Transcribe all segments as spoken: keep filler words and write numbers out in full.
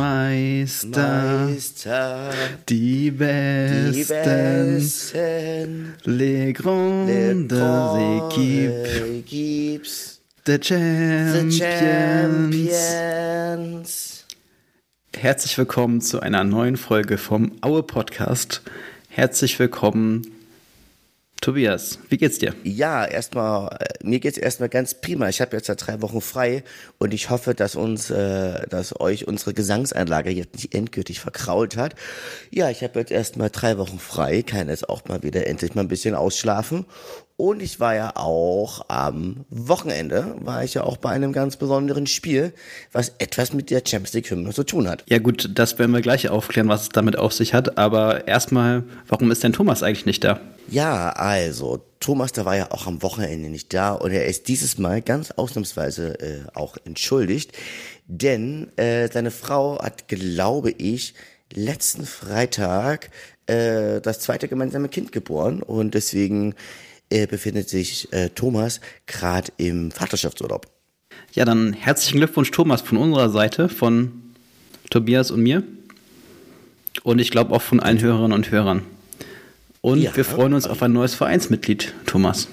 Meister, Meister, die Besten, die Besten, les grandes équipes, the Champions. the Champions. Herzlich willkommen zu einer neuen Folge vom Aue Podcast. Herzlich willkommen, Tobias. Wie geht's dir? Ja, erstmal, mir geht's erstmal ganz prima. Ich habe jetzt seit drei Wochen frei und ich hoffe, dass uns, äh, dass euch unsere Gesangsanlage jetzt nicht endgültig verkrault hat. Ja, ich habe jetzt erstmal drei Wochen frei, kann jetzt auch mal wieder endlich mal ein bisschen ausschlafen. Und ich war ja auch am Wochenende, war ich ja auch bei einem ganz besonderen Spiel, was etwas mit der Champions League Hymne zu tun hat. Ja gut, das werden wir gleich aufklären, was es damit auf sich hat. Aber erstmal, warum ist denn Thomas eigentlich nicht da? Ja, also, Thomas, der war ja auch am Wochenende nicht da und er ist dieses Mal ganz ausnahmsweise äh, auch entschuldigt, denn äh, seine Frau hat, glaube ich, letzten Freitag äh, das zweite gemeinsame Kind geboren und deswegen äh, befindet sich äh, Thomas gerade im Vaterschaftsurlaub. Ja, dann herzlichen Glückwunsch, Thomas, von unserer Seite, von Tobias und mir. Und ich glaube auch von allen Hörerinnen und Hörern. Und ja, wir freuen uns auf ein neues Vereinsmitglied, Thomas.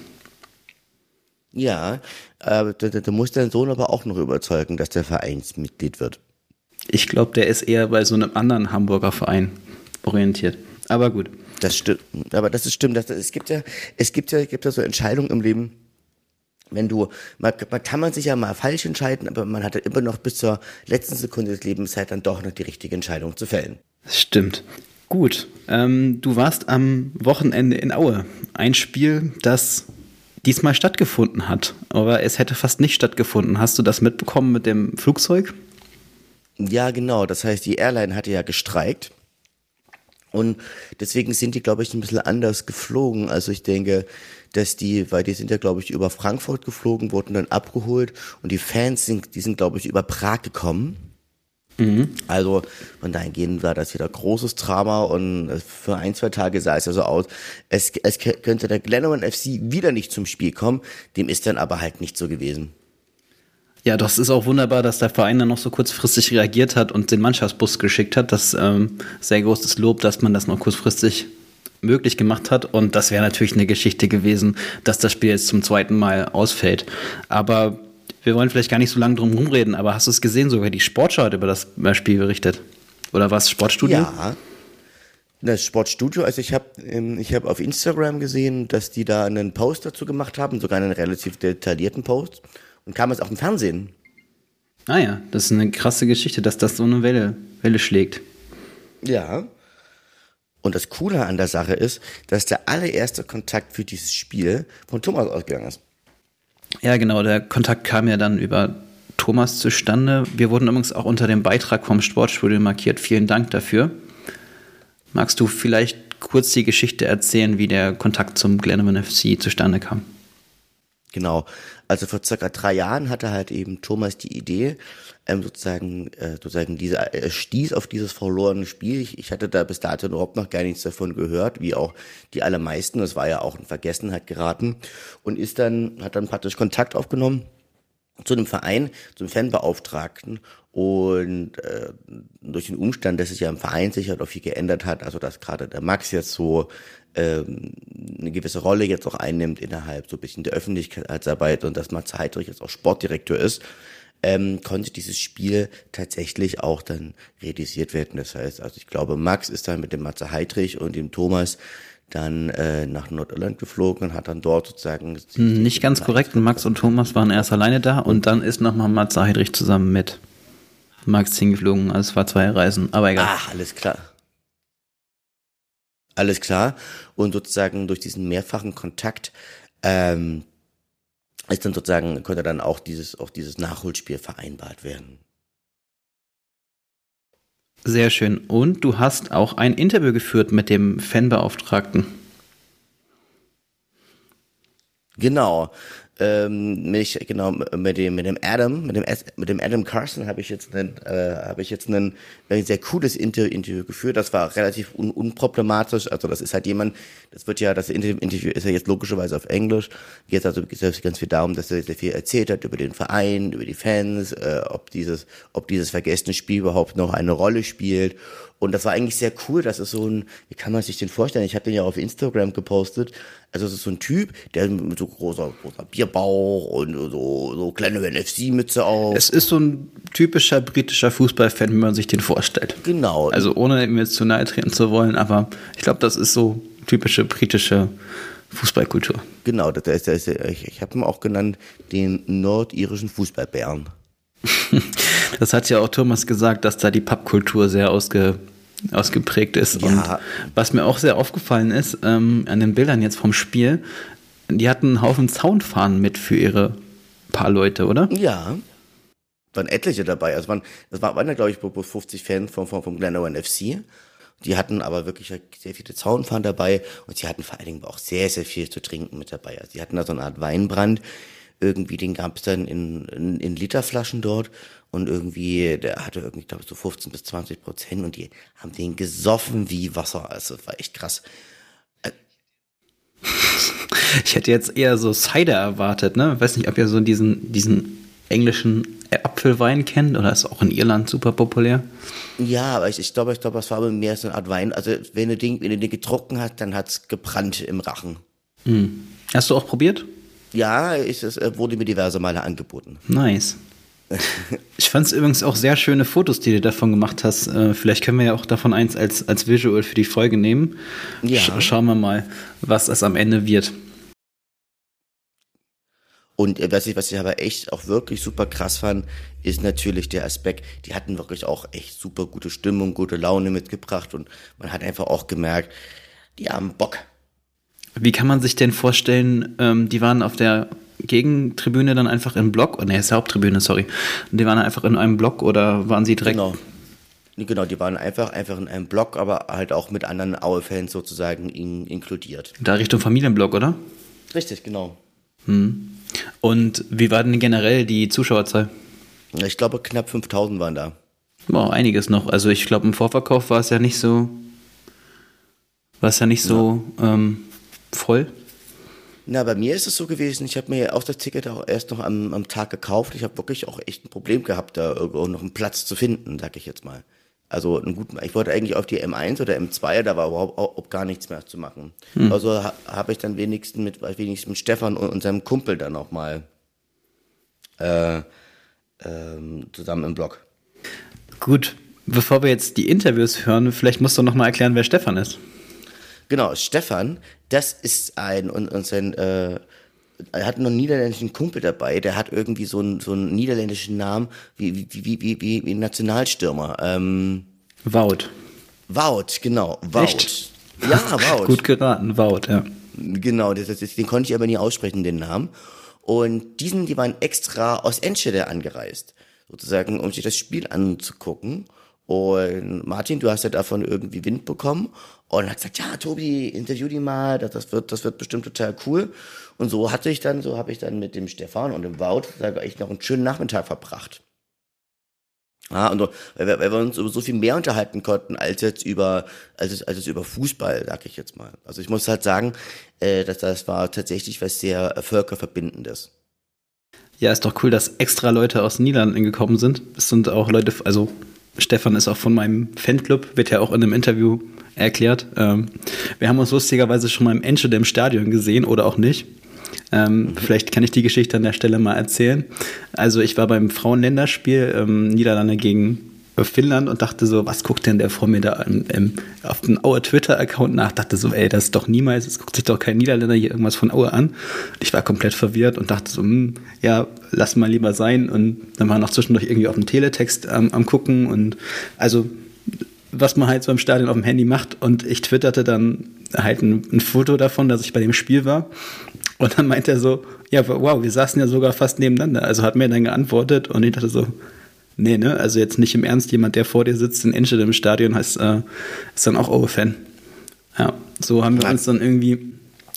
Ja, äh, du, du musst deinen Sohn aber auch noch überzeugen, dass der Vereinsmitglied wird. Ich glaube, der ist eher bei so einem anderen Hamburger Verein orientiert. Aber gut. Das stimmt. Aber das ist stimmt. Das, es gibt ja, es gibt ja, gibt ja so Entscheidungen im Leben. Wenn du, man, man kann man sich ja mal falsch entscheiden, aber man hat ja immer noch bis zur letzten Sekunde des Lebens Zeit, dann doch noch die richtige Entscheidung zu fällen. Das stimmt. Gut, ähm, du warst am Wochenende in Aue. Ein Spiel, das diesmal stattgefunden hat, aber es hätte fast nicht stattgefunden. Hast du das mitbekommen mit dem Flugzeug? Ja, genau. Das heißt, die Airline hatte ja gestreikt und deswegen sind die, glaube ich, ein bisschen anders geflogen. Also ich denke, dass die, weil die sind ja, glaube ich, über Frankfurt geflogen, wurden dann abgeholt und die Fans sind, die sind, glaube ich, über Prag gekommen. Mhm. Also von dahingehend war das wieder großes Drama und für ein, zwei Tage sah es ja so aus, es, es könnte der Glentoran F C wieder nicht zum Spiel kommen, dem ist dann aber halt nicht so gewesen. Ja, das ist auch wunderbar, dass der Verein dann noch so kurzfristig reagiert hat und den Mannschaftsbus geschickt hat. Das ähm, sehr großes Lob, dass man das noch kurzfristig möglich gemacht hat und das wäre natürlich eine Geschichte gewesen, dass das Spiel jetzt zum zweiten Mal ausfällt. Aber wir wollen vielleicht gar nicht so lange drum rumreden, aber hast du es gesehen, sogar die Sportschau hat über das Spiel berichtet? Oder was, Sportstudio? Ja, das Sportstudio, also ich habe ich hab auf Instagram gesehen, dass die da einen Post dazu gemacht haben, sogar einen relativ detaillierten Post und kam es auch im Fernsehen. Ah ja, das ist eine krasse Geschichte, dass das so eine Welle, Welle schlägt. Ja. Und das Coole an der Sache ist, dass der allererste Kontakt für dieses Spiel von Thomas ausgegangen ist. Ja, genau, der Kontakt kam ja dann über Thomas zustande. Wir wurden übrigens auch unter dem Beitrag vom Sportstudio markiert. Vielen Dank dafür. Magst du vielleicht kurz die Geschichte erzählen, wie der Kontakt zum Glentoran F C zustande kam? Genau, also vor circa drei Jahren hatte halt eben Thomas die Idee, ähm, sozusagen, äh, sozusagen diese, er stieß auf dieses verlorene Spiel. Ich, ich hatte da bis dato überhaupt noch gar nichts davon gehört, wie auch die allermeisten. Das war ja auch in Vergessenheit geraten und ist dann, hat dann praktisch Kontakt aufgenommen zu einem Verein, zum Fanbeauftragten und äh, durch den Umstand, dass sich ja im Verein sich halt auch viel geändert hat, also dass gerade der Max jetzt so ähm, eine gewisse Rolle jetzt auch einnimmt innerhalb so ein bisschen der Öffentlichkeitsarbeit und dass Matze Heidrich jetzt auch Sportdirektor ist, ähm, konnte dieses Spiel tatsächlich auch dann realisiert werden. Das heißt, also ich glaube, Max ist dann mit dem Matze Heidrich und dem Thomas dann äh, nach Nordirland geflogen und hat dann dort sozusagen... Nicht ganz korrekt, Max und Thomas waren erst alleine da und dann ist nochmal Matze Heidrich zusammen mit Max hingeflogen. Also es war zwei Reisen, aber egal. Ah, alles klar. Alles klar. Und sozusagen durch diesen mehrfachen Kontakt ähm, ist dann sozusagen, konnte dann auch dieses, auch dieses Nachholspiel vereinbart werden. Sehr schön. Und du hast auch ein Interview geführt mit dem Fanbeauftragten. Genau. ähm, mich, genau, mit dem, mit dem Adam, mit dem, mit dem Adam Carson habe ich jetzt einen, äh, habe ich jetzt einen, ein sehr cooles Inter- Interview geführt. Das war relativ un- unproblematisch. Also das ist halt jemand, das wird ja, das Inter- Interview ist ja jetzt logischerweise auf Englisch. Geht also ganz viel darum, dass er sehr viel erzählt hat über den Verein, über die Fans, äh, ob dieses, ob dieses vergessene Spiel überhaupt noch eine Rolle spielt. Und das war eigentlich sehr cool. Das ist so ein, wie kann man sich den vorstellen? Ich habe den ja auf Instagram gepostet. Also es ist so ein Typ, der mit so großer, großer Bierbauch und so, so kleine N F C-Mütze auf. Es ist so ein typischer britischer Fußballfan, wie man sich den vorstellt. Genau. Also ohne ihm jetzt zu nahe treten zu wollen, aber ich glaube, das ist so typische britische Fußballkultur. Genau, das ist, das ist, ich, ich habe ihn auch genannt, den nordirischen Fußballbären. Das hat ja auch Thomas gesagt, dass da die Pubkultur sehr ausge, ausgeprägt ist. Ja. Und was mir auch sehr aufgefallen ist, ähm, an den Bildern jetzt vom Spiel, die hatten einen Haufen Zaunfahnen mit für ihre paar Leute, oder? Ja, waren etliche dabei. Also waren, das waren ja, glaube ich, bloß fünfzig Fans vom, vom, vom Glenrowan F C. Die hatten aber wirklich sehr viele Zaunfahnen dabei und sie hatten vor allen Dingen auch sehr, sehr viel zu trinken mit dabei. Also sie hatten da so eine Art Weinbrand. Irgendwie, den gab es dann in, in, in Literflaschen dort und irgendwie, der hatte irgendwie, glaube ich, so fünfzehn bis zwanzig Prozent und die haben den gesoffen wie Wasser. Also das war echt krass. Ich hätte jetzt eher so Cider erwartet, ne? Ich weiß nicht, ob ihr so diesen, diesen englischen Apfelwein kennt oder ist auch in Irland super populär? Ja, aber ich, ich glaube, ich glaube, das war aber mehr so eine Art Wein. Also wenn du den, wenn du den getrunken hast, dann hat's gebrannt im Rachen. Hm. Hast du auch probiert? Ja, ich, es wurde mir diverse Male angeboten. Nice. Ich fand es übrigens auch sehr schöne Fotos, die du davon gemacht hast. Äh, vielleicht können wir ja auch davon eins als, als Visual für die Folge nehmen. Ja. Sch- schauen wir mal, was es am Ende wird. Und äh, was ich, was ich aber echt auch wirklich super krass fand, ist natürlich der Aspekt, die hatten wirklich auch echt super gute Stimmung, gute Laune mitgebracht und man hat einfach auch gemerkt, die haben Bock. Wie kann man sich denn vorstellen, ähm, die waren auf der Gegentribüne dann einfach im Block, oh ne, ist der Haupttribüne, sorry. Die waren einfach in einem Block oder waren sie direkt? Genau. Genau, die waren einfach, einfach in einem Block, aber halt auch mit anderen Aue-Fans sozusagen in, inkludiert. Da Richtung Familienblock, oder? Richtig, genau. Hm. Und wie war denn generell die Zuschauerzahl? Ich glaube, knapp fünftausend waren da. Boah, einiges noch. Also ich glaube, im Vorverkauf war es ja nicht so, war es ja nicht so ja. ähm, voll. Na, bei mir ist es so gewesen, ich habe mir auch das Ticket auch erst noch am, am Tag gekauft. Ich habe wirklich auch echt ein Problem gehabt, da irgendwo noch einen Platz zu finden, sag ich jetzt mal. Also einen guten, ich wollte eigentlich auf die M eins oder M zwei, da war überhaupt auch gar nichts mehr zu machen. Hm. Also ha, habe ich dann wenigstens mit, wenigstens mit Stefan und, und seinem Kumpel dann auch mal äh, ähm, zusammen im Blog. Gut, bevor wir jetzt die Interviews hören, vielleicht musst du noch mal erklären, wer Stefan ist. Genau, Stefan, das ist ein, und, und sein, äh, er hat noch einen niederländischen Kumpel dabei, der hat irgendwie so einen, so einen niederländischen Namen wie, wie, wie, wie, wie, wie ein Nationalstürmer. Ähm, Wout. Wout, genau, Wout. Echt? Ja, Wout. Gut geraten, Wout, ja. Genau, das, das, den konnte ich aber nie aussprechen, den Namen. Und diesen, die waren extra aus Enschede angereist, sozusagen, um sich das Spiel anzugucken. Und Martin, du hast ja davon irgendwie Wind bekommen und hat gesagt, ja, Tobi, interview die mal, das, das wird, das wird bestimmt total cool. Und so hatte ich dann, so habe ich dann mit dem Stefan und dem Wout echt noch einen schönen Nachmittag verbracht. Ja, und so, weil, wir, weil wir uns über so viel mehr unterhalten konnten, als jetzt über, als es, als es über Fußball, sag ich jetzt mal. Also ich muss halt sagen, äh, dass das war tatsächlich was sehr Völkerverbindendes. Ja, ist doch cool, dass extra Leute aus den Niederlanden gekommen sind. Es sind auch Leute, also Stefan ist auch von meinem Fanclub, wird ja auch in einem Interview erklärt. Ähm, wir haben uns lustigerweise schon mal im Enschede im Stadion gesehen oder auch nicht. Ähm, mhm. Vielleicht kann ich die Geschichte an der Stelle mal erzählen. Also ich war beim Frauenländerspiel ähm, Niederlande gegen Finnland und dachte so, was guckt denn der vor mir da im, im, auf dem Auer Twitter-Account nach? Dachte so, ey, das ist doch niemals, es guckt sich doch kein Niederländer hier irgendwas von Aue an. Ich war komplett verwirrt und dachte so, hm, ja, lass mal lieber sein. Und dann war noch zwischendurch irgendwie auf dem Teletext ähm, am gucken und also was man halt so im Stadion auf dem Handy macht. Und ich twitterte dann halt ein, ein Foto davon, dass ich bei dem Spiel war. Und dann meinte er so, ja, wow, wir saßen ja sogar fast nebeneinander. Also hat mir dann geantwortet und ich dachte so, nee, ne, also jetzt nicht im Ernst, jemand, der vor dir sitzt in Enschede im Stadion, heißt, äh, ist dann auch Aue-Fan. Ja, so haben wir uns dann irgendwie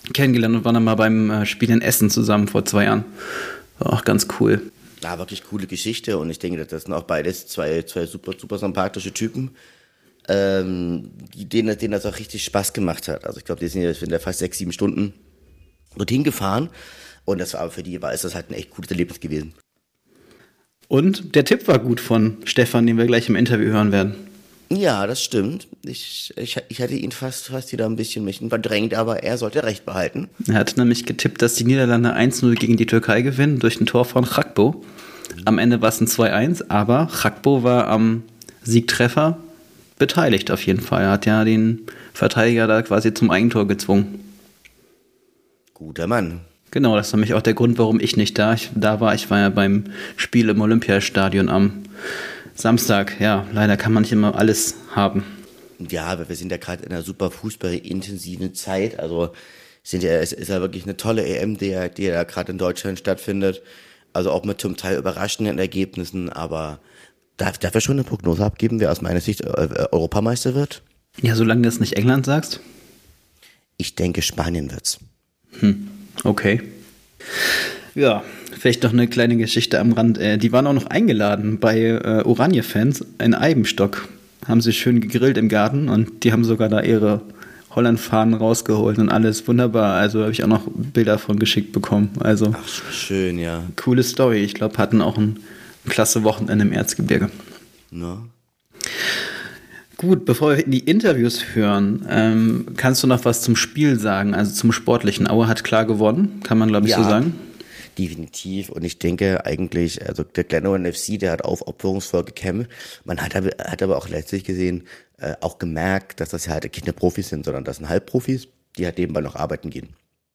kennengelernt und waren dann mal beim äh, Spiel in Essen zusammen vor zwei Jahren. War auch ganz cool. Ja, wirklich coole Geschichte und ich denke, das sind auch beides zwei, zwei super, super sympathische Typen, ähm, denen, denen das auch richtig Spaß gemacht hat. Also ich glaube, die sind ja, sind ja fast sechs, sieben Stunden dorthin gefahren und das war aber für die war ist das halt ein echt cooles Erlebnis gewesen. Und der Tipp war gut von Stefan, den wir gleich im Interview hören werden. Ja, das stimmt. Ich, ich, ich hatte ihn fast, fast wieder ein bisschen mich verdrängt, aber er sollte recht behalten. Er hat nämlich getippt, dass die Niederlande eins null gegen die Türkei gewinnen durch ein Tor von Gakpo. Am Ende war es ein zwei eins, aber Gakpo war am Siegtreffer beteiligt auf jeden Fall. Er hat ja den Verteidiger da quasi zum Eigentor gezwungen. Guter Mann. Genau, das war nämlich auch der Grund, warum ich nicht da, ich, da war. Ich war ja beim Spiel im Olympiastadion am Samstag. Ja, leider kann man nicht immer alles haben. Ja, aber wir sind ja gerade in einer super fußballintensiven Zeit. Also sind ja, es ist ja wirklich eine tolle E M, die ja, die ja gerade in Deutschland stattfindet. Also auch mit zum Teil überraschenden Ergebnissen. Aber darf, darf er schon eine Prognose abgeben, wer aus meiner Sicht äh, Europameister wird? Ja, solange du es nicht England sagst. Ich denke, Spanien wird's. Hm, okay. Ja, vielleicht noch eine kleine Geschichte am Rand. Äh, die waren auch noch eingeladen bei äh, Oranje-Fans in Eibenstock. Haben sie schön gegrillt im Garten und die haben sogar da ihre Holland-Fahnen rausgeholt und alles wunderbar. Also habe ich auch noch Bilder von geschickt bekommen. Also ach, schön, ja. Coole Story. Ich glaube, hatten auch ein klasse Wochenende im Erzgebirge. Ja. Gut, bevor wir in die Interviews hören, ähm, kannst du noch was zum Spiel sagen, also zum Sportlichen? Aue hat klar gewonnen, kann man glaube ich ja, so sagen. Definitiv und ich denke eigentlich, also der Glentoran F C, der hat aufopferungsvoll gekämpft. Man hat aber, hat aber auch letztlich gesehen, äh, auch gemerkt, dass das ja halt keine Profis sind, sondern das sind Halbprofis, die halt nebenbei noch arbeiten gehen.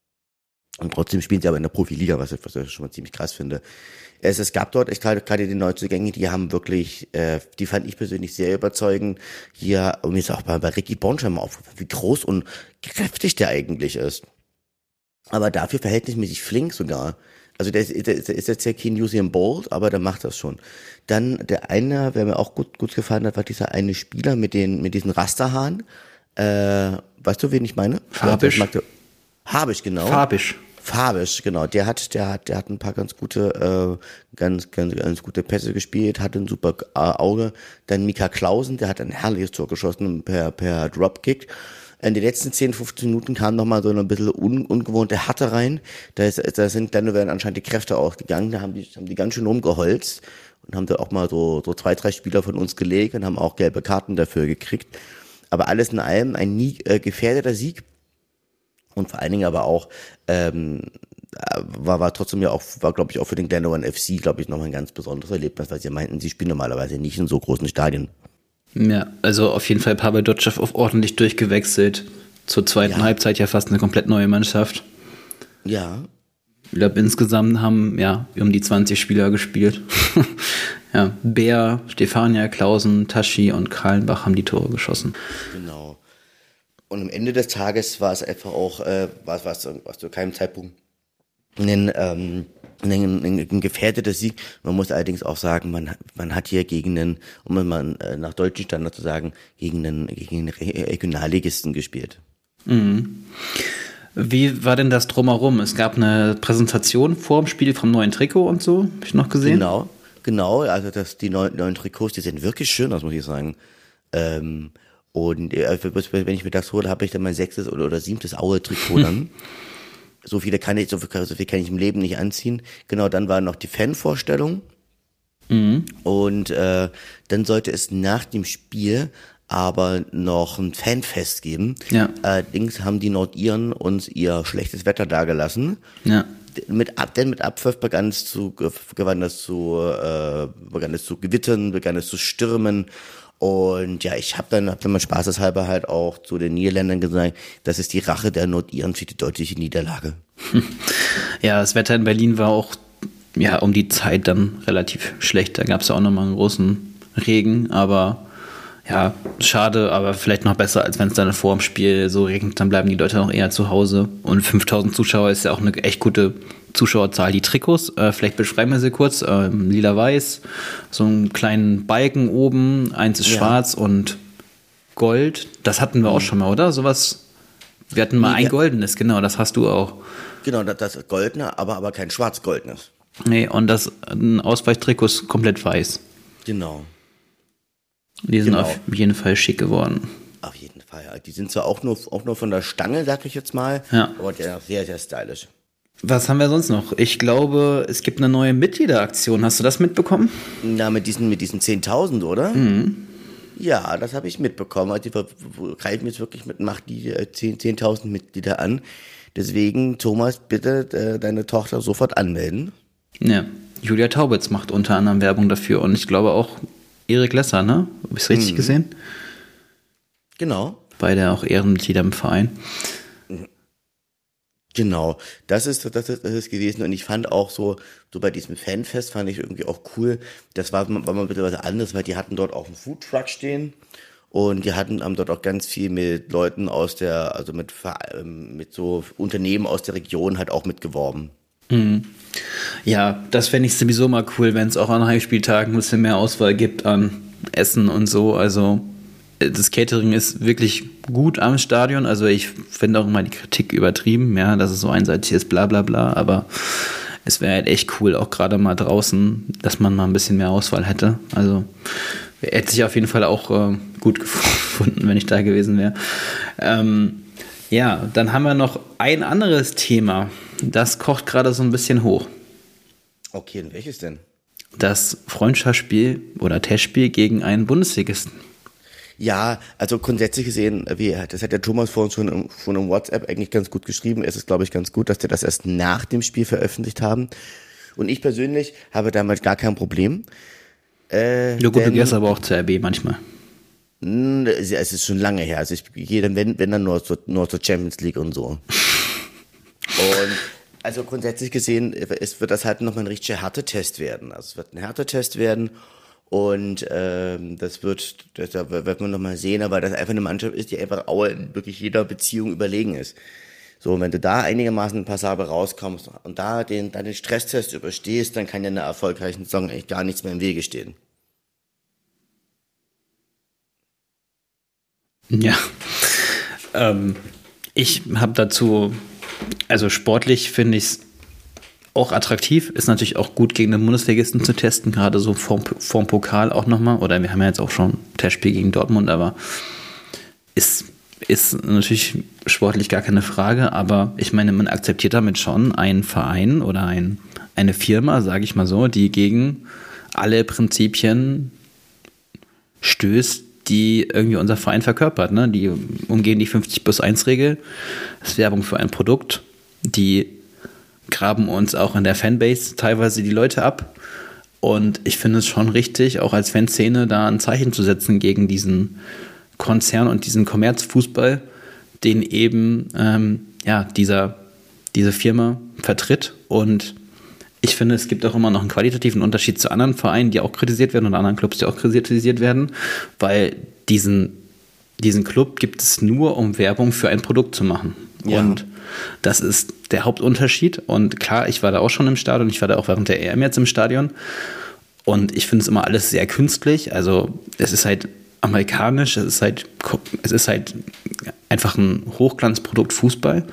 Und trotzdem spielen sie aber in der Profiliga, was ich, was ich schon mal ziemlich krass finde. Es, es gab dort echt gerade, gerade die Neuzugänge, die haben wirklich, äh, die fand ich persönlich sehr überzeugend. Hier, und mir ist auch bei, bei Ricky Bonschheim aufgefallen, wie groß und kräftig der eigentlich ist. Aber dafür verhältnismäßig flink sogar. Also der ist, der ist jetzt ja kein Usain Bolt, aber der macht das schon. Dann der eine, wer mir auch gut, gut gefallen hat, war dieser eine Spieler mit den, mit diesen Rasterhaaren. Äh, weißt du, wen ich meine? Fabisch. Habisch, genau. Fabisch. Fabisch, genau. Der hat, der hat, der hat ein paar ganz gute, äh, ganz, ganz, ganz gute Pässe gespielt, hatte ein super äh, Auge. Dann Mika Clausen, der hat ein herrliches Tor geschossen per, per Dropkick. In den letzten zehn, fünfzehn Minuten kam noch mal so ein bisschen un, ungewohnte Härte rein. Da, ist, da sind dann werden anscheinend die Kräfte ausgegangen. Da haben die, haben die ganz schön rumgeholzt und haben da auch mal so, so zwei, drei Spieler von uns gelegt und haben auch gelbe Karten dafür gekriegt. Aber alles in allem ein nie äh, gefährdeter Sieg. Und vor allen Dingen aber auch, ähm, war, war trotzdem ja auch, war glaube ich auch für den Glentoran F C, glaube ich, nochmal ein ganz besonderes Erlebnis, weil sie meinten, sie spielen normalerweise nicht in so großen Stadien. Ja, also auf jeden Fall Pavel Dotschew auf ordentlich durchgewechselt. Zur zweiten ja. Halbzeit ja fast eine komplett neue Mannschaft. Ja. Ich glaube, insgesamt haben ja um die zwanzig Spieler gespielt. Ja, Bär, Stefania, Clausen, Taschi und Kahlenbach haben die Tore geschossen. Genau. Und am Ende des Tages war es einfach auch, äh, war es was, was zu keinem Zeitpunkt ein, ähm, ein, ein, ein gefährdeter Sieg. Man muss allerdings auch sagen, man, man hat hier gegen einen, um mal äh, nach deutschen Standard zu sagen, gegen einen, gegen einen Regionalligisten gespielt. Mhm. Wie war denn das drumherum? Es gab eine Präsentation vor dem Spiel vom neuen Trikot und so, habe ich noch gesehen. Genau, genau. Also das, die neuen, neuen Trikots, die sehen wirklich schön aus, muss ich sagen. Ähm, Und äh, wenn ich mir das hole, habe ich dann mein sechstes oder, oder siebtes Aue-Trikot dann. So viele kann ich, so viel, so viel kann ich im Leben nicht anziehen. Genau, dann war noch die Fanvorstellung. Mhm. Und äh, dann sollte es nach dem Spiel aber noch ein Fanfest geben. Ja. Allerdings haben die Nordiren uns ihr schlechtes Wetter dagelassen. Ja. Mit ab, denn mit Abpfiff begann es zu, gewann es zu, äh, begann es zu gewittern, begann es zu stürmen. Und ja, ich habe dann, hab dann mal spaßeshalber halt auch zu den Niederländern gesagt, das ist die Rache der Nordiren für die deutliche Niederlage. Ja, das Wetter in Berlin war auch ja um die Zeit dann relativ schlecht. Da gab es ja auch nochmal einen großen Regen, aber ja, schade, aber vielleicht noch besser, als wenn es dann vor dem Spiel so regnet, dann bleiben die Leute noch eher zu Hause. Und fünftausend Zuschauer ist ja auch eine echt gute Zuschauerzahl. Die Trikots, äh, vielleicht beschreiben wir sie kurz, äh, lila-weiß, so einen kleinen Balken oben, eins ist ja schwarz und Gold. Das hatten wir mhm. auch schon mal, oder? Sowas Wir hatten mal Nee, ein goldenes, genau, das hast du auch. Genau, das, das goldene, aber, aber kein schwarz-goldenes. Nee, und das ein Ausweichtrikot ist komplett weiß. Genau. Die sind Genau. auf jeden Fall schick geworden. Auf jeden Fall. Ja. Die sind zwar auch nur, auch nur von der Stange, sag ich jetzt mal, Ja. aber der ist sehr, sehr stylisch. Was haben wir sonst noch? Ich glaube, es gibt eine neue Mitgliederaktion. Hast du das mitbekommen? Na, mit diesen, mit diesen zehntausend, oder? Mhm. Ja, das habe ich mitbekommen. Also die ver- ver- greifen jetzt wirklich mit Macht die äh, zehn zehntausend Mitglieder an. Deswegen, Thomas, bitte äh, deine Tochter sofort anmelden. Ja. Julia Taubitz macht unter anderem Werbung dafür und ich glaube auch Erik Lesser, ne? Habe ich es richtig Mhm. gesehen? Genau. Beide auch Ehrenmitglieder im Verein. Genau, das ist, das ist, das ist gewesen und ich fand auch so, so bei diesem Fanfest fand ich irgendwie auch cool, das war, war mal ein bisschen was anderes, weil die hatten dort auch einen Foodtruck stehen und die hatten, haben dort auch ganz viel mit Leuten aus der, also mit, Ver- mit so Unternehmen aus der Region halt auch mitgeworben. Ja, das fände ich sowieso mal cool, wenn es auch an Heimspieltagen ein bisschen mehr Auswahl gibt an Essen und so. Also das Catering ist wirklich gut am Stadion. Also ich finde auch immer die Kritik übertrieben, ja, dass es so einseitig ist, bla bla bla. Aber es wäre halt echt cool, auch gerade mal draußen, dass man mal ein bisschen mehr Auswahl hätte. Also hätte sich auf jeden Fall auch äh, gut gefunden, wenn ich da gewesen wäre. Ähm, ja, dann haben wir noch ein anderes Thema. Das kocht gerade so ein bisschen hoch. Okay, und welches denn? Das Freundschaftsspiel oder Testspiel gegen einen Bundesligisten. Ja, also grundsätzlich gesehen, wie, das hat der Thomas vorhin schon im, schon im WhatsApp eigentlich ganz gut geschrieben. Es ist, glaube ich, ganz gut, dass wir das erst nach dem Spiel veröffentlicht haben. Und ich persönlich habe damit gar kein Problem. Äh, Ja gut, denn- du gehst aber auch zur R B manchmal. Hm, Es ist schon lange her. Also ich gehe dann, wenn, wenn dann nur zur, nur zur Champions League und so. Und also grundsätzlich gesehen, es wird das halt nochmal ein richtiger Härtetest werden. Also es wird ein Härtetest werden und ähm, das wird, das, da wird man nochmal sehen, aber das einfach eine Mannschaft ist, die einfach auch in wirklich jeder Beziehung überlegen ist. So, und wenn du da einigermaßen passabel rauskommst und da den, dann den Stresstest überstehst, dann kann ja einer erfolgreichen Saison eigentlich gar nichts mehr im Wege stehen. Ja. Ähm, ich habe dazu, also sportlich finde ich es auch attraktiv. Ist natürlich auch gut gegen den Bundesligisten zu testen, gerade so vorm, vorm Pokal auch nochmal. Oder wir haben ja jetzt auch schon ein Testspiel gegen Dortmund, aber ist, ist natürlich sportlich gar keine Frage. Aber ich meine, man akzeptiert damit schon einen Verein oder ein, eine Firma, sage ich mal so, die gegen alle Prinzipien stößt, die irgendwie unser Verein verkörpert. Ne? Die umgehen die fünfzig plus eins Regel. Das ist Werbung für ein Produkt. Die graben uns auch in der Fanbase teilweise die Leute ab. Und ich finde es schon richtig, auch als Fanszene da ein Zeichen zu setzen gegen diesen Konzern und diesen Kommerzfußball, den eben ähm, ja, dieser, diese Firma vertritt. Und ich finde, es gibt auch immer noch einen qualitativen Unterschied zu anderen Vereinen, die auch kritisiert werden und anderen Clubs, die auch kritisiert werden, weil diesen, diesen Club gibt es nur, um Werbung für ein Produkt zu machen. Ja. Und das ist der Hauptunterschied. Und klar, ich war da auch schon im Stadion, ich war da auch während der E M jetzt im Stadion. Und ich finde es immer alles sehr künstlich. Also es ist halt amerikanisch, es ist halt, es ist halt einfach ein Hochglanzprodukt Fußball.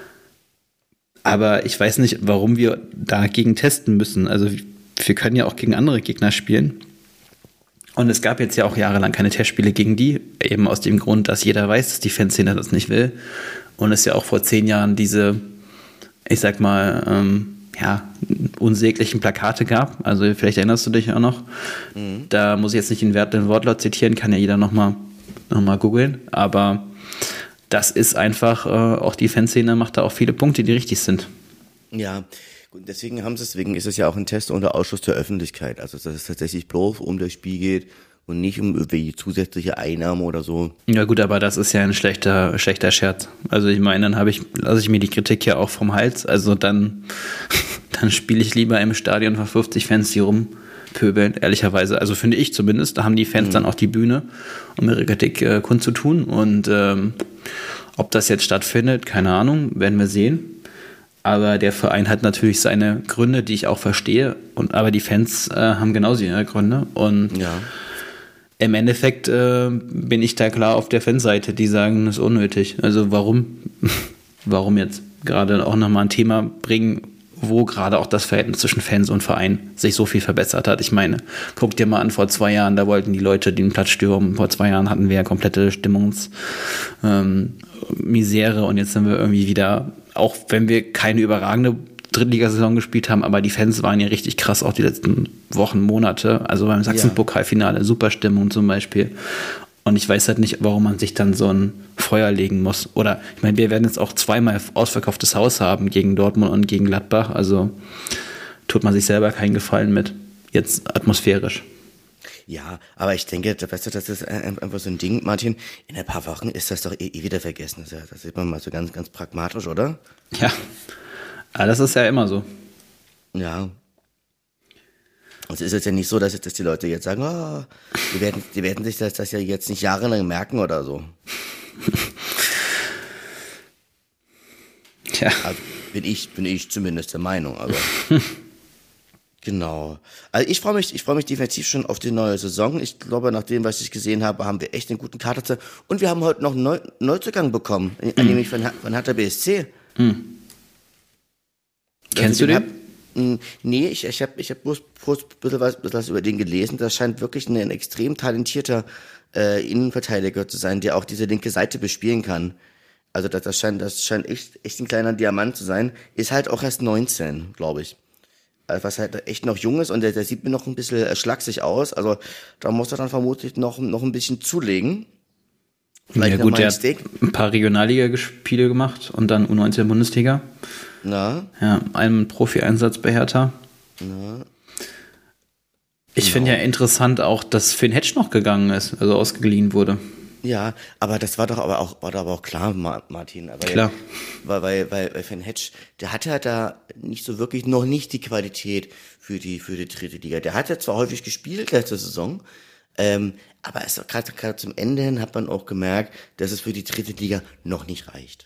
Aber ich weiß nicht, warum wir dagegen testen müssen. Also wir können ja auch gegen andere Gegner spielen. Und es gab jetzt ja auch jahrelang keine Testspiele gegen die, eben aus dem Grund, dass jeder weiß, dass die Fanszene das nicht will. Und es ja auch vor zehn Jahren diese, ich sag mal, ähm, ja, unsäglichen Plakate gab. Also vielleicht erinnerst du dich auch noch. Mhm. Da muss ich jetzt nicht den Wert den Wortlaut zitieren, kann ja jeder nochmal noch mal googeln. Aber das ist einfach, äh, auch die Fanszene macht da auch viele Punkte, die richtig sind. Ja, und deswegen haben sie, deswegen ist es ja auch ein Test unter Ausschuss der Öffentlichkeit. Also dass es tatsächlich bloß um das Spiel geht und nicht um irgendwie zusätzliche Einnahmen oder so. Ja gut, aber das ist ja ein schlechter, schlechter Scherz. Also ich meine, dann habe ich, lasse ich mir die Kritik ja auch vom Hals. Also dann, dann spiele ich lieber im Stadion vor fünfzig Fans, die rumpöbeln, ehrlicherweise. Also finde ich zumindest, da haben die Fans mhm. dann auch die Bühne, um ihre Kritik äh, kundzutun. Und ähm, ob das jetzt stattfindet, keine Ahnung, werden wir sehen. Aber der Verein hat natürlich seine Gründe, die ich auch verstehe. Und aber die Fans äh, haben genauso ihre Gründe. Und ja. Im Endeffekt äh, bin ich da klar auf der Fanseite, die sagen, das ist unnötig. Also warum, warum jetzt gerade auch nochmal ein Thema bringen, wo gerade auch das Verhältnis zwischen Fans und Verein sich so viel verbessert hat. Ich meine, guck dir mal an, vor zwei Jahren, da wollten die Leute den Platz stürmen. Vor zwei Jahren hatten wir ja komplette Stimmungsmisere ähm, und jetzt sind wir irgendwie wieder, auch wenn wir keine überragende Drittligasaison gespielt haben, aber die Fans waren ja richtig krass auch die letzten Wochen, Monate. Also beim Sachsen-Pokalfinale, super Stimmung zum Beispiel. Und ich weiß halt nicht, warum man sich dann so ein Feuer legen muss. Oder, ich meine, wir werden jetzt auch zweimal ausverkauftes Haus haben gegen Dortmund und gegen Gladbach. Also tut man sich selber keinen Gefallen mit. Jetzt atmosphärisch. Ja, aber ich denke, weißt du, das ist einfach so ein Ding, Martin. In ein paar Wochen ist das doch eh, eh wieder vergessen. Das, ja, das sieht man mal so ganz, ganz pragmatisch, oder? Ja. Aber das ist ja immer so. Ja. Es ist jetzt ja nicht so, dass, dass die Leute jetzt sagen, oh, die werden, die werden sich das, das ja jetzt nicht jahrelang merken oder so. Tja. Also bin ich, bin ich zumindest der Meinung, aber. Genau. Also ich freue mich, ich freue mich definitiv schon auf die neue Saison. Ich glaube, nach dem, was ich gesehen habe, haben wir echt einen guten Kader. Und wir haben heute noch einen Neu- Neuzugang bekommen, mhm. nämlich von, von Hertha B S C. Mhm. Kennst du den? Hab, mh, nee, ich, ich habe ich hab bloß, bloß ein bisschen was, bisschen was über den gelesen. Das scheint wirklich ein, ein extrem talentierter äh, Innenverteidiger zu sein, der auch diese linke Seite bespielen kann. Also das, das scheint, das scheint echt, echt ein kleiner Diamant zu sein. Ist halt auch erst neunzehn, glaube ich. Also was halt echt noch jung ist und der, der sieht mir noch ein bisschen äh, schlaksig aus. Also da muss er dann vermutlich noch, noch ein bisschen zulegen. Vielleicht ja gut, der hat ein paar Regionalliga-Spiele gemacht und dann U neunzehn Bundesliga. Na? Ja, einen Profi-Einsatz bei Hertha. Na? Ich genau. finde ja interessant auch, dass Finn Hetsch noch gegangen ist, also ausgeliehen wurde. Ja, aber das war doch aber auch, war doch aber auch klar, Martin. Aber klar. Weil, weil, weil, weil Finn Hetsch, der hatte halt da nicht so wirklich, noch nicht die Qualität für die, für die dritte Liga. Der hat ja zwar häufig gespielt letzte Saison, ähm, aber es gerade, gerade zum Ende hin hat man auch gemerkt, dass es für die dritte Liga noch nicht reicht.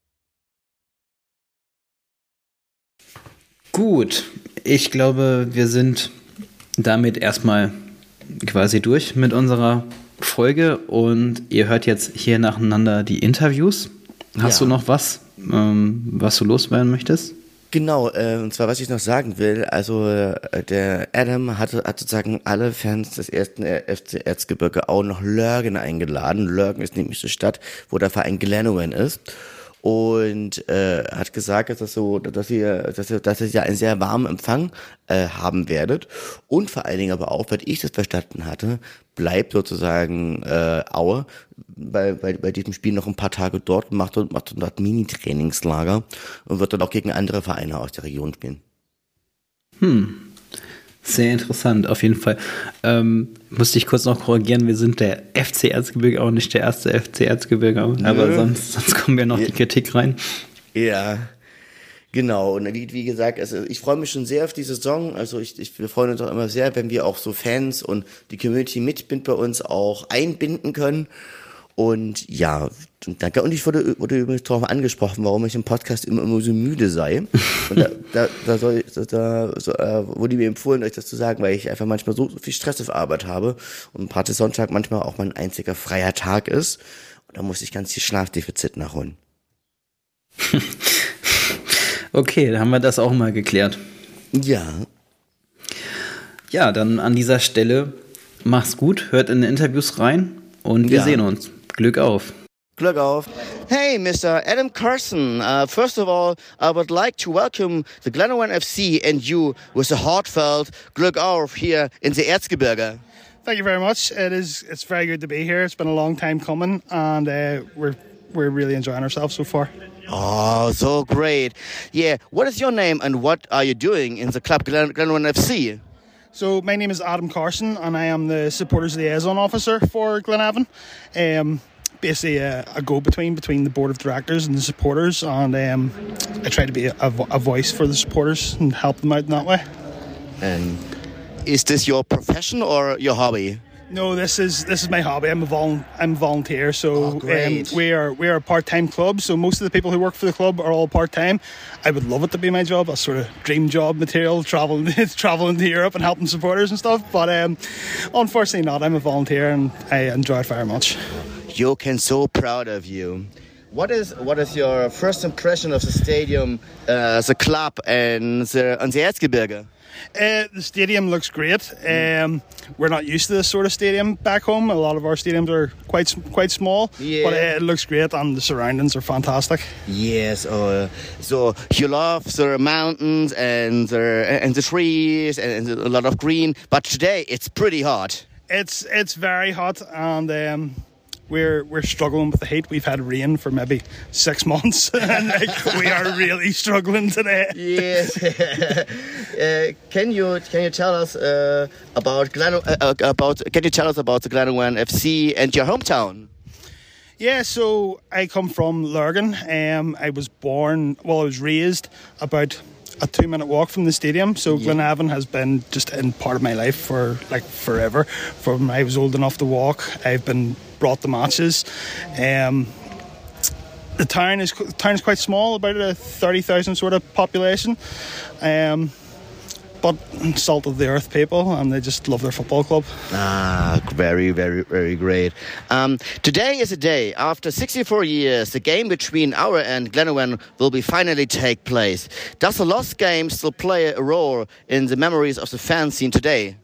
Gut, ich glaube, wir sind damit erstmal quasi durch mit unserer Folge und ihr hört jetzt hier nacheinander die Interviews. Hast ja. du noch was, ähm, was du loswerden möchtest? Genau, äh, und zwar was ich noch sagen will, also äh, der Adam hatte, hat sozusagen alle Fans des ersten F C Erzgebirge auch noch Lörgen eingeladen. Lörgen ist nämlich die Stadt, wo der Verein Glenowin ist. Und äh, hat gesagt, dass das so, dass ihr, dass ihr, dass ihr ja einen sehr warmen Empfang äh, haben werdet. Und vor allen Dingen aber auch, weil ich das verstanden hatte, bleibt sozusagen äh, Aue bei, bei, bei diesem Spiel noch ein paar Tage dort und macht, macht dort Mini-Trainingslager und wird dann auch gegen andere Vereine aus der Region spielen. Hm. Sehr interessant, auf jeden Fall. Ähm, musste ich kurz noch korrigieren, wir sind der F C Erzgebirge, auch nicht der erste F C Erzgebirge, aber Nö. sonst, sonst kommen ja noch ja. die Kritik rein. Ja, genau. Und wie, wie gesagt, also ich freue mich schon sehr auf die Saison. Also ich, ich, wir freuen uns auch immer sehr, wenn wir auch so Fans und die Community mit bei uns auch einbinden können. Und ja, danke. Und ich wurde, wurde übrigens darauf angesprochen, warum ich im Podcast immer, immer so müde sei. Und da, da, da, soll, da, da so, äh, wurde mir empfohlen, euch das zu sagen, weil ich einfach manchmal so, so viel Stress auf Arbeit habe und Partysonntag manchmal auch mein einziger freier Tag ist. Und da muss ich ganz viel Schlafdefizit nachholen. Okay, dann haben wir das auch mal geklärt. Ja. Ja, dann an dieser Stelle mach's gut, hört in die Interviews rein und wir ja. sehen uns. Glück auf. Glück auf. Hey, Mister Adam Carson. Uh, first of all, I would like to welcome the Glenowin F C and you with a heartfelt Glück auf here in the Erzgebirge. Thank you very much. It is. It's very good to be here. It's been a long time coming, and uh, we're we're really enjoying ourselves so far. Oh, so great. Yeah. What is your name and what are you doing in the club Glen- Glenowin F C? So my name is Adam Carson, and I am the supporters liaison officer for Glenavon. Um, basically a, a go-between between the board of directors and the supporters, and um, I try to be a, a voice for the supporters and help them out in that way. And is this your profession or your hobby? No, this is this is my hobby. I'm a vol- I'm a volunteer, so Oh, great. um, we are we are a part time club. So most of the people who work for the club are all part time. I would love it to be my job, a sort of dream job material, traveling traveling to Europe and helping supporters and stuff. But um, unfortunately, not. I'm a volunteer and I enjoy it very much. Jochen, so proud of you. What is what is your first impression of the stadium, uh, the club, and the and the Erzgebirge? Uh, the stadium looks great. Um, we're not used to this sort of stadium back home. A lot of our stadiums are quite quite small, Yeah. but uh, it looks great and the surroundings are fantastic. Yes, uh, so you love the mountains and the and the trees and a lot of green, but today it's pretty hot. It's it's very hot and um, we're we're struggling with the heat. We've had rain for maybe six months, and like, we are really struggling today. Yes. uh, can you can you tell us uh, about Glen, uh, about can you tell us about the Glenrowan F C and your hometown? Yeah, so I come from Lurgan. Um, I was born, well, I was raised about a two-minute walk from the stadium. So Yeah. Glenavon has been just in part of my life for like forever. From I was old enough to walk, I've been brought to matches. Um, the town is the town is quite small, about a thirty thousand sort of population. Um, but salt of the earth people, and they just love their football club. Ah, very, very, very great. Um, today is a day. After sixty-four years, the game between Aure and Glenrowan will be finally take place. Does the lost game still play a role in the memories of the fan scene today?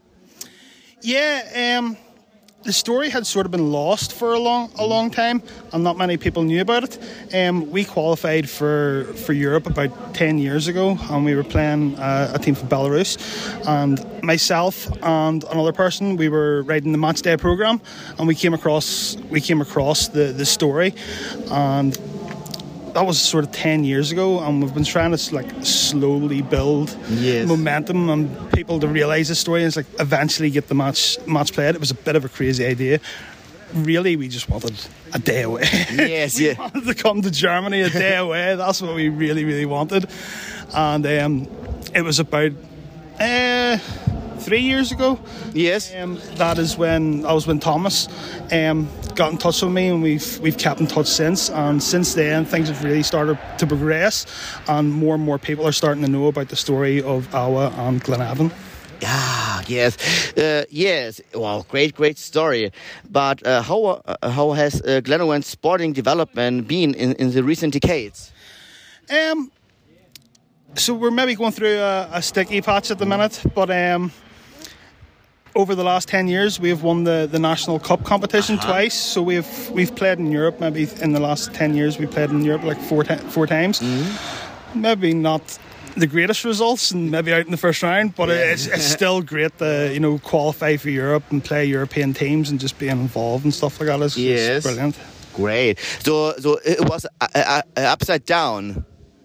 Yeah, um, the story had sort of been lost for a long, a long time, and not many people knew about it. Um, we qualified for, for Europe about ten years ago, and we were playing uh, a team from Belarus. And myself and another person, we were writing the match day program, and we came across we came across the, the story, and that was sort of ten years ago, and we've been trying to like slowly build Yes. momentum and people to realise the story and it's like eventually get the match match played. It was a bit of a crazy idea. Really, we just wanted a day away. Yes, we yeah. wanted to come to Germany a day away. That's what we really, really wanted. And um, it was about uh, three years ago. Yes. Um, that is when that was when Thomas um, got in touch with me, and we've we've kept in touch since. And since then, things have really started to progress, and more and more people are starting to know about the story of Aure and Glenavon. Ah, yes, uh, yes. Wow, great, great story. But uh, how uh, how has uh, Glenrowan's sporting development been in, in the recent decades? Um, so we're maybe going through a, a sticky patch at the minute, but um, over the last ten years, we've won the, the national cup competition Uh-huh. twice. So we've we've played in Europe. Maybe in the last ten years, we played in Europe like four ti- four times. Maybe not the greatest results, and maybe out in the first round, but it's, it's still great to you know qualify for Europe and play European teams and just being involved and stuff like that is, Yes. is brilliant. Great. So, so it was uh, uh, uh, upside down.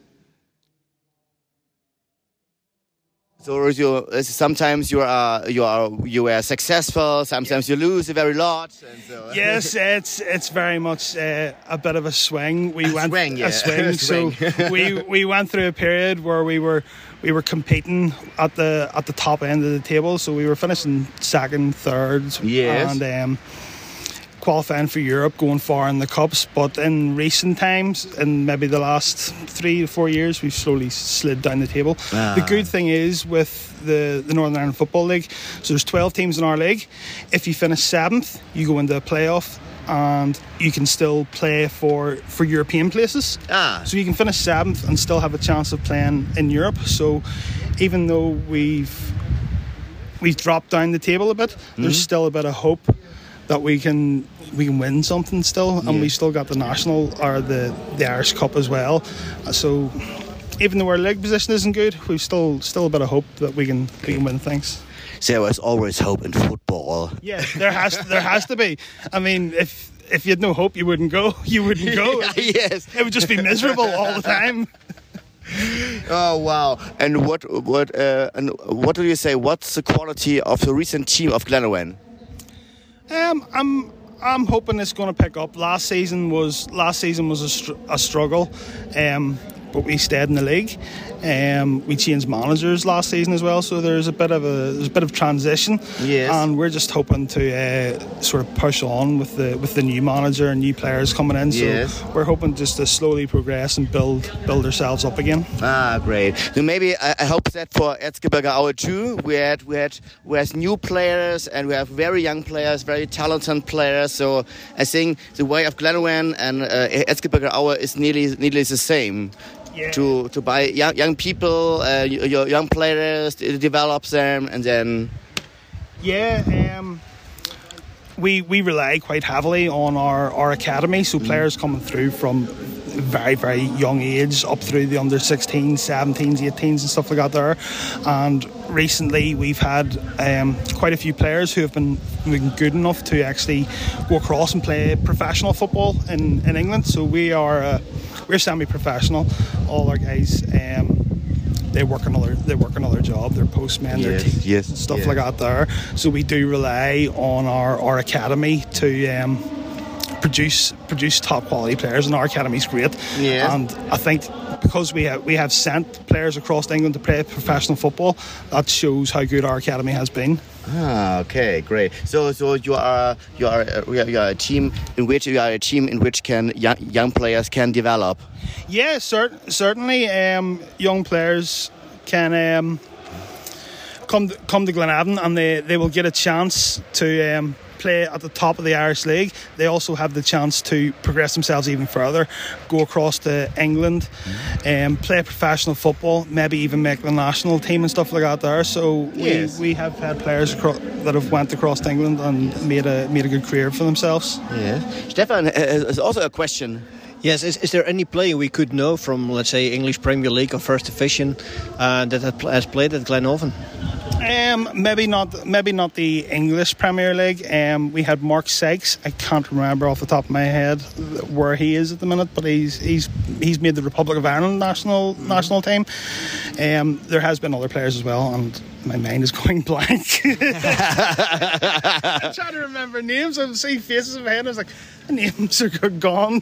So you uh, sometimes you are you are you are successful. Sometimes you lose a very lot. And so, Yes, it's it's very much uh, a bit of a swing. We A went swing, yeah. a swing. A So swing. we we went through a period where we were we were competing at the at the top end of the table. So we were finishing second, third, Yes. and um, qualifying for Europe, going far in the cups. But in recent times, in maybe the last three to four years, we've slowly slid down the table. Ah. The good thing is with the, the Northern Ireland Football League, so there's twelve teams in our league. If you finish seventh, you go into a playoff and you can still play for, for European places. Ah. So you can finish seventh and still have a chance of playing in Europe. So even though we've we've dropped down the table a bit, there's still a bit of hope that we can we can win something still, and Yeah. we still got the national or the, the Irish Cup as well. Uh, So even though our league position isn't good, we've still still a bit of hope that we can we can win things. There is always hope in football. Yeah, there has there has to be. I mean, if if you had no hope, you wouldn't go. You wouldn't go. Yes. It would just be miserable all the time. Oh wow! And what what uh, and what do you say? What's the quality of the recent team of Glenrowan? Um, I'm I'm hoping it's going to pick up. Last season was last season was a, str- a struggle. Um, but we stayed in the league. Um, we changed managers last season as well, so there's a bit of a there's a bit of transition. Yes. And we're just hoping to uh, sort of push on with the with the new manager and new players coming in. So yes. we're hoping just to slowly progress and build build ourselves up again. Ah, great. So maybe I, I hope that for Erzgebirge Aue too. We had we had we have new players and we have very young players, very talented players. So I think the way of Glenavon and uh, Erzgebirge Aue is nearly nearly the same. Yeah. To to buy young young people, uh, your young players, develop them, and then. Yeah, um, we we rely quite heavily on our, our academy. So mm. players coming through from very very young age up through the under sixteens, seventeens, eighteens, and stuff like that there. And recently we've had um, quite a few players who have been, been good enough to actually go across and play professional football in, in England. So we are. Uh, We're semi-professional. All our guys, um, they work another, they work another job. They're postmen, yes, they're teachers, yes, and stuff yes. like that. There, so we do rely on our, our academy to um, produce produce top quality players, and our academy's great. Yes. And I think because we have we have sent players across England to play professional football, that shows how good our academy has been. Ah, okay, great. So, so you are you are you are a team in which you are a team in which can young, young players can develop. Yeah, cert- certainly. Um, young players can um, come to, come to Glenavon, and they, they will get a chance to um, play at the top of the Irish League. They also have the chance to progress themselves even further, go across to England, and um, play professional football, maybe even make the national team and stuff like that there. So yes. we, we have had players across, that have went across to England and made a made a good career for themselves. Yeah. Stefan, uh, is also a question. Yes, is, is there any player we could know from, let's say, English Premier League or First Division uh, that has played at Glenavon? Um, maybe not. Maybe not the English Premier League. Um, we had Mark Sykes. I can't remember off the top of my head where he is at the minute, but he's he's he's made the Republic of Ireland national mm-hmm. national team. Um, there has been other players as well, and my mind is going blank. I'm trying to remember names. I see faces in my head, and I was like, the names are gone.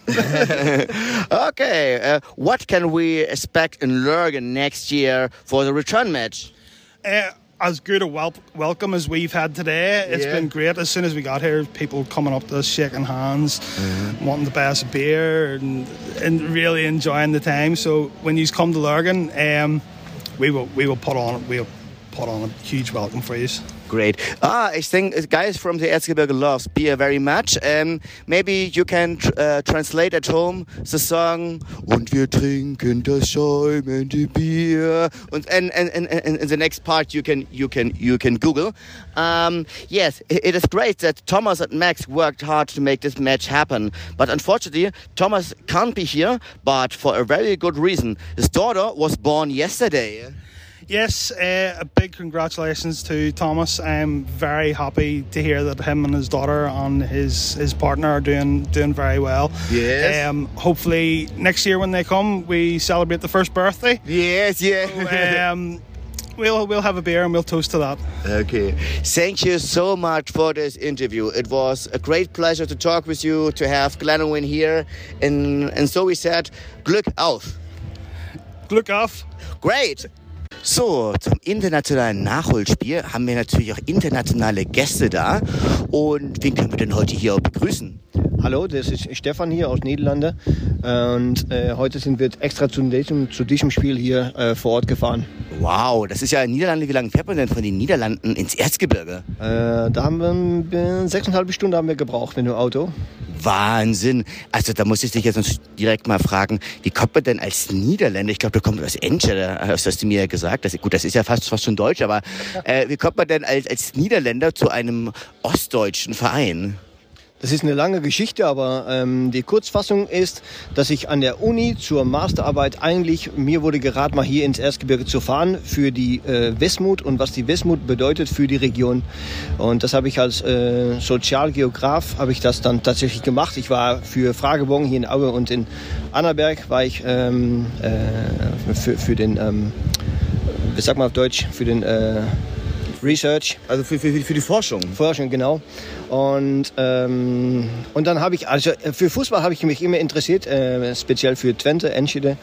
Okay, uh, what can we expect in Lurgan next year for the return match? Uh, as good a wel- welcome as we've had today. It's yeah. been great. As soon as we got here, people coming up to us, shaking hands, mm-hmm. wanting to buy us a beer, and, and really enjoying the time. So when you come to Lurgan, um, we will we will put on we'll put on a huge welcome for you. Great. Ah, I think guys from the Erzgebirge loves beer very much. Um, maybe you can tr- uh, translate at home the song "Und wir trinken das schäumende Bier." And and, and, and, and the next part you can you can you can Google. Um, yes, it, it is great that Thomas and Max worked hard to make this match happen. But unfortunately, Thomas can't be here. But for a very good reason. His daughter was born yesterday. Yes, uh, a big congratulations to Thomas. I'm very happy to hear that him and his daughter and his, his partner are doing doing very well. Yes. Um, hopefully next year when they come, we celebrate the first birthday. Yes, yeah. So, um, we'll we'll have a beer and we'll toast to that. Okay. Thank you so much for this interview. It was a great pleasure to talk with you, to have Glenavon here. And, and so we said, Glück auf. Glück auf. Great. So, zum internationalen Nachholspiel haben wir natürlich auch internationale Gäste da. Und wen können wir denn heute hier auch begrüßen? Hallo, das ist Stefan hier aus Niederlande. Und äh, heute sind wir extra zu diesem, zu diesem Spiel hier äh, vor Ort gefahren. Wow, das ist ja Niederlande. Wie lange fährt man denn von den Niederlanden ins Erzgebirge? Äh, da haben wir sechseinhalb Stunden haben wir gebraucht mit dem Auto. Wahnsinn. Also da muss ich dich jetzt direkt mal fragen, wie kommt man denn als Niederländer, ich glaube, du kommst aus Enschede, hast du mir ja gesagt, das, gut, das ist ja fast, fast schon Deutsch, aber äh, wie kommt man denn als, als Niederländer zu einem ostdeutschen Verein? Das ist eine lange Geschichte, aber ähm, die Kurzfassung ist, dass ich an der Uni zur Masterarbeit eigentlich, mir wurde geraten, mal hier ins Erzgebirge zu fahren für die äh, Wismut und was die Wismut bedeutet für die Region. Und das habe ich als äh, Sozialgeograf, habe ich das dann tatsächlich gemacht. Ich war für Fragebogen hier in Aue und in Annaberg war ich ähm, äh, für, für den, ähm, wie sagt man auf Deutsch, für den äh, Research. Also für, für, für die Forschung. Forschung, genau. Und, ähm, und dann habe ich, also für Fußball habe ich mich immer interessiert, äh, speziell für Twente, Enschede.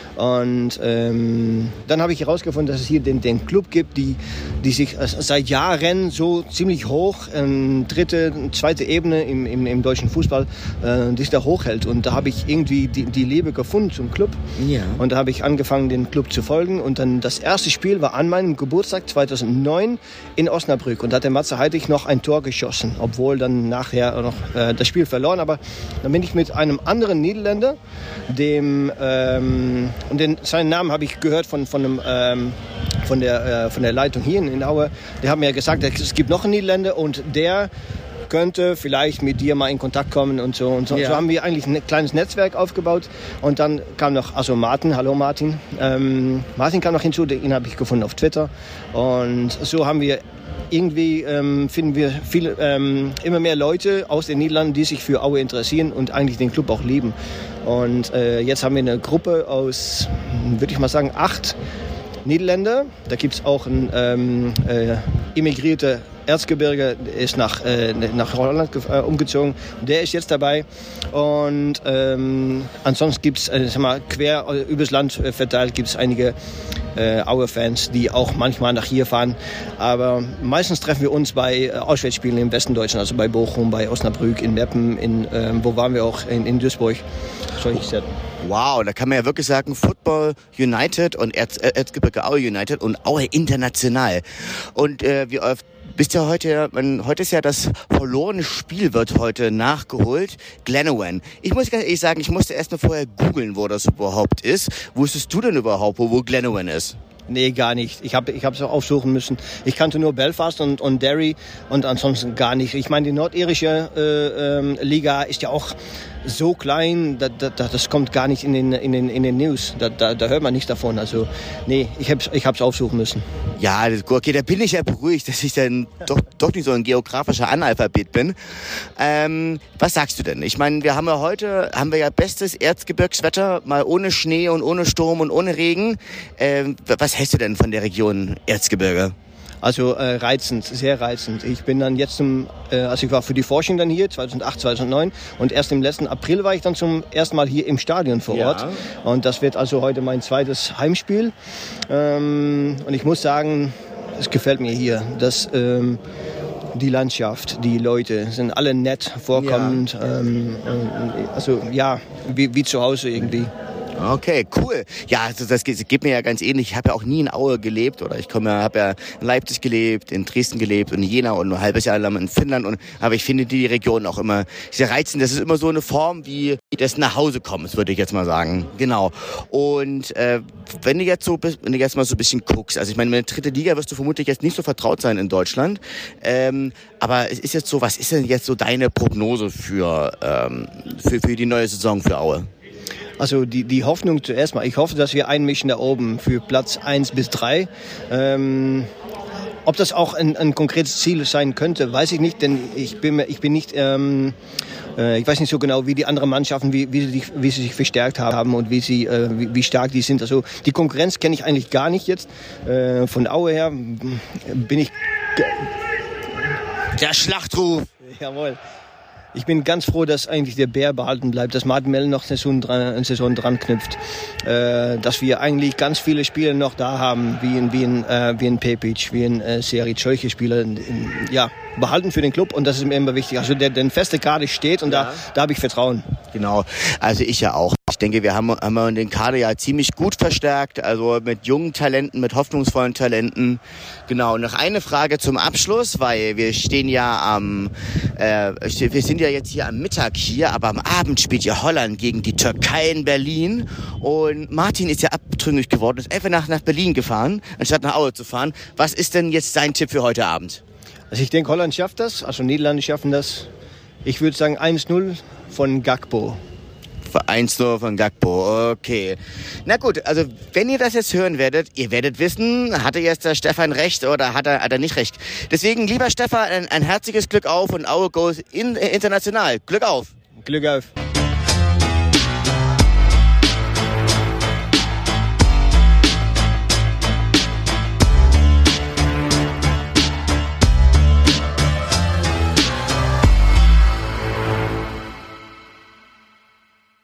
Und ähm, dann habe ich herausgefunden, dass es hier den, den Club gibt, die, die sich seit Jahren so ziemlich hoch, ähm, dritte, zweite Ebene im, im, im deutschen Fußball, äh, die sich da hochhält. Und da habe ich irgendwie die, die Liebe gefunden zum Club. Ja. Und da habe ich angefangen, den Club zu folgen. Und dann das erste Spiel war an meinem Geburtstag zweitausendneun in Osnabrück. Und da hat der Matze Heidig noch ein Tor geschossen, obwohl dann nachher noch äh, das Spiel verloren. Aber dann bin ich mit einem anderen Niederländer, dem ähm, und den, seinen Namen habe ich gehört von, von, einem, ähm, von, der, äh, von der Leitung hier in Aue. Die haben mir gesagt, es gibt noch einen Niederländer und der könnte vielleicht mit dir mal in Kontakt kommen und so. Und so, ja. so haben wir eigentlich ein kleines Netzwerk aufgebaut. Und dann kam noch, also Martin, hallo Martin. Ähm, Martin kam noch hinzu, den habe ich gefunden auf Twitter. Und so haben wir irgendwie ähm, finden wir viele, ähm, immer mehr Leute aus den Niederlanden, die sich für Aue interessieren und eigentlich den Club auch lieben. Und äh, jetzt haben wir eine Gruppe aus, würde ich mal sagen, acht Niederländer. Da gibt es auch einen ähm, äh, immigrierter Erzgebirge, der ist nach, äh, nach Holland äh, umgezogen. Der ist jetzt dabei. Und ähm, ansonsten gibt es, äh, quer äh, übers Land äh, verteilt, gibt es einige äh, Aue-Fans, die auch manchmal nach hier fahren. Aber meistens treffen wir uns bei äh, Auswärtsspielen im Westen Deutschland, also bei Bochum, bei Osnabrück, in Meppen, in, äh, wo waren wir auch, in, in Duisburg. Solche Städte. Wow, da kann man ja wirklich sagen, Football United und Erz, Erzgebirge Aue United und Aue international. Und äh, wie oft bist ja heute, man, heute ist ja das verlorene Spiel wird heute nachgeholt, Glenavon. Ich muss ganz ehrlich sagen, ich musste erst mal vorher googeln, wo das überhaupt ist. Wusstest du denn überhaupt, wo, wo Glenavon ist? Nee, gar nicht. Ich habe ich es auch aufsuchen müssen. Ich kannte nur Belfast und, und Derry und ansonsten gar nicht. Ich meine, die nordirische äh, ähm, Liga ist ja auch so klein, da, da, das kommt gar nicht in den, in den, in den News. Da, da, da hört man nichts davon. Also, nee, ich habe es ich hab's aufsuchen müssen. Ja, okay, da bin ich ja beruhigt, dass ich dann doch, doch nicht so ein geografischer Analphabet bin. Ähm, was sagst du denn? Ich meine, wir haben ja heute, haben wir ja bestes Erzgebirgswetter, mal ohne Schnee und ohne Sturm und ohne Regen. Ähm, was hältst du denn von der Region Erzgebirge? Also äh, reizend, sehr reizend. Ich bin dann jetzt zum, äh, also ich war für die Forschung dann hier, zweitausendacht, zweitausendneun und erst im letzten April war ich dann zum ersten Mal hier im Stadion vor Ort. Ja. Und das wird also heute mein zweites Heimspiel. Ähm, und ich muss sagen, es gefällt mir hier. Das, ähm, die Landschaft, die Leute sind alle nett, vorkommend. Ja. Ähm, also ja, wie, wie zu Hause irgendwie. Okay, cool. Ja, also das geht, geht mir ja ganz ähnlich. Ich habe ja auch nie in Aue gelebt oder ich komme, habe ja in Leipzig gelebt, in Dresden gelebt und in Jena und ein halbes Jahr lang in Finnland. Und aber ich finde die Region auch immer sehr reizend. Das ist immer so eine Form wie des Nachhausekommens, würde ich jetzt mal sagen. Genau. Und äh, wenn du jetzt so, wenn du jetzt mal so ein bisschen guckst, also ich meine, mit der dritten Liga wirst du vermutlich jetzt nicht so vertraut sein in Deutschland. Ähm, aber es ist jetzt so, was ist denn jetzt so deine Prognose für ähm, für für die neue Saison für Aue? Also die, die Hoffnung zuerst mal, ich hoffe, dass wir einmischen da oben für Platz eins bis drei. Ähm, ob das auch ein, ein konkretes Ziel sein könnte, weiß ich nicht, denn ich bin, ich bin nicht, ähm, äh, ich weiß nicht so genau, wie die anderen Mannschaften, wie, wie, sie, wie sie sich verstärkt haben und wie, sie, äh, wie, wie stark die sind. Also die Konkurrenz kenne ich eigentlich gar nicht jetzt. Äh, von Aue her bin ich... Der Schlachtruf! Jawohl. Ich bin ganz froh, dass eigentlich der Bär behalten bleibt, dass Martin Mell noch eine Saison dran, eine Saison dran knüpft, äh, dass wir eigentlich ganz viele Spieler noch da haben, wie ein, wie ein, äh, wie ein Pepic, wie ein äh, Seric, solche Spieler, in, in, ja, behalten für den Club und das ist mir immer wichtig. Also der, der feste Kader steht und ja. da, da habe ich Vertrauen. Genau, also ich ja auch. Ich denke, wir haben, haben den Kader ja ziemlich gut verstärkt, also mit jungen Talenten, mit hoffnungsvollen Talenten. Genau, noch eine Frage zum Abschluss, weil wir stehen ja am, äh, wir sind ja jetzt hier am Mittag hier, aber am Abend spielt ja Holland gegen die Türkei in Berlin und Martin ist ja abtrünnig geworden, ist einfach nach, nach Berlin gefahren, anstatt nach Aue zu fahren. Was ist denn jetzt sein Tipp für heute Abend? Also ich denke, Holland schafft das, also Niederlande schaffen das. Ich würde sagen eins null von Gakpo. eins null von Gakpo, okay. Na gut, also wenn ihr das jetzt hören werdet, ihr werdet wissen, hatte jetzt der Stefan recht oder hat er, hat er nicht recht. Deswegen, lieber Stefan, ein, ein herzliches Glück auf und Aue goes in, äh, international. Glück auf. Glück auf.